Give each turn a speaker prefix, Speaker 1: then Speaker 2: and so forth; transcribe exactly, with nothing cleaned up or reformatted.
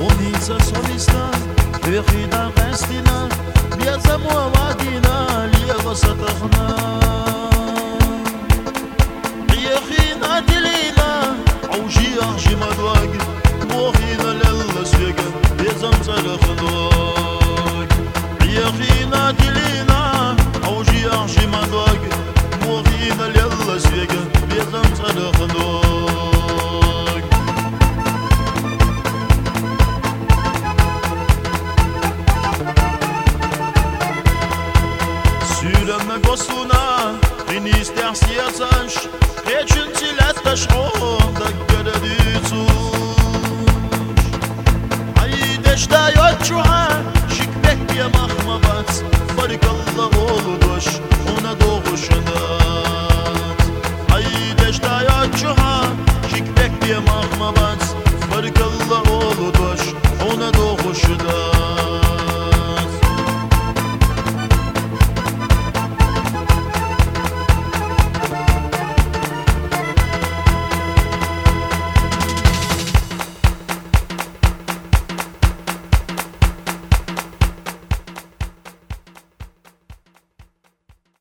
Speaker 1: Ulica solista, وخينا غسلنا بيزم ووادينا ليغ سطخنا يا خينا دلينا عوجي عجي مدواق موخينا للسويقة بيزم سلخنواق يا خينا دلينا عوجي عجي مدواق موخينا للسويقة بيزم سلخنواق Süreme gosuna, in ist der Sierzansch, Rätschen sie letzter Schrom, da göre die Zusch. Haydeş da yotçuha, şik bek ya mahmabat, Barikallah oluş, ona doğuşunat. Haydeş da yotçuha, şik bek ya mahmabat,